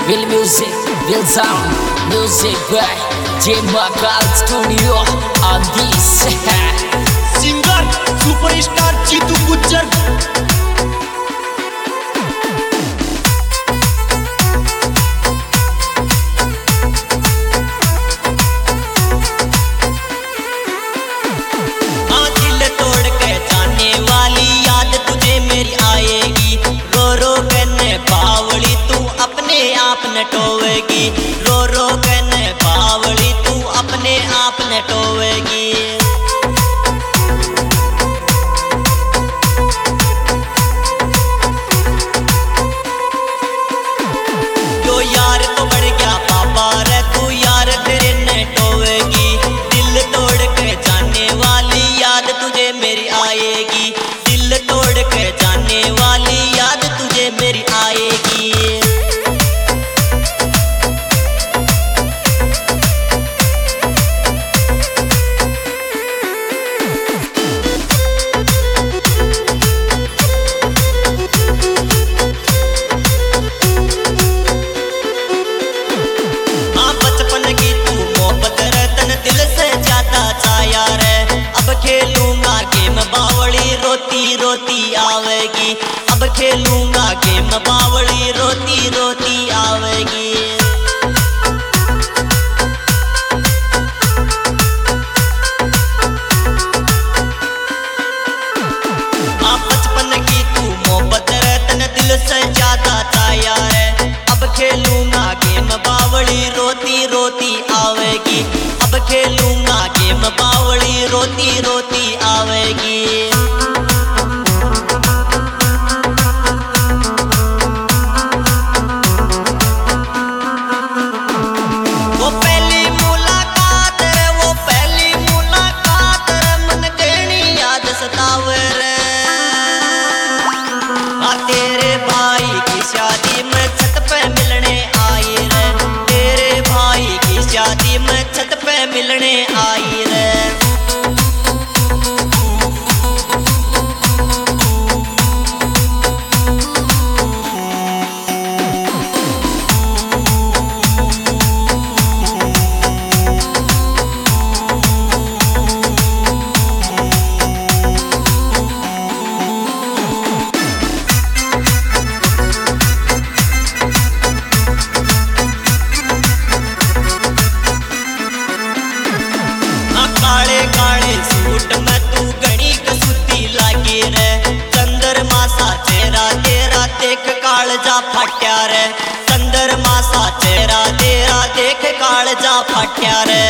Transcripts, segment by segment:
Will music, will sound, music by J Makal Studio on this. Singer superstar Jitu Gujjar. दिल तोड़ के जाने वाली याद तुझे मेरी आएगी, रो रो कहने बावली तू अपने आप नटोवेगी, रो रो कहने बावली तू अपने आप नटोवेगी। जो यार तो बढ़ गया पापा रे तू यार तेरे नटोवेगी, दिल तोड़ के जाने वाली याद तुझे मेरी आएगी, दिल तोड़ के जाने वाली याद तुझे मेरी आएगी। खेलूंगा गेम बावली रोती रोती आवेगी, अब खेलूंगा गेम बावली रोती रोती आवेगी। बचपन की तू मोहब्बत रतन दिल से ज्यादा ताया है, अब खेलूंगा गेम बावली रोती रोती आवेगी, अब खेलूंगा गेम बावली रोती रोती आवेगी। वो पहली मुलाकात रे, वो पहली मुलाकात रे, मन कहनी याद सतावे रे। तेरे भाई की शादी में छत पे मिलने आई रे, तेरे भाई की शादी में छत पे मिलने आई रे। काले काले सूट में तू घड़ी कसूती लागी रे, चंद्रमा सा चेहरा तेरा देख कालजा फट्या रे, चंद्रमा सा चेहरा तेरा देख कालजा फट्या रे।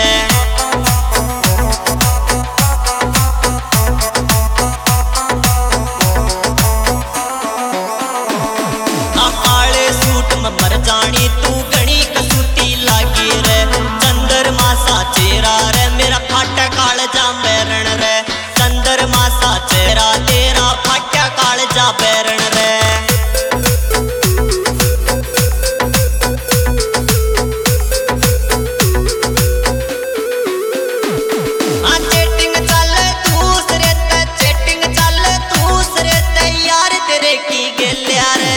काले सूट में मर जानी तू घड़ी कसूती लागी रे, चंद्रमा सा चेहरा रे मेरा फाटा कालजा बैरण रे, चंद्रमा सा चेहरा तेरा फाटा कालजा बैरण रे। चेटिंग चल दूसरे ते, चेटिंग चल दूसरे ते, यार तेरे की गेल्या रे।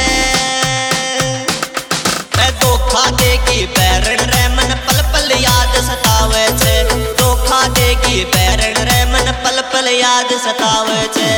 धोखा देगी बैरण रे मन पल पल याद सतावे छे, धोखा देगी बैरण रे मन पल पल याद सतावे छे।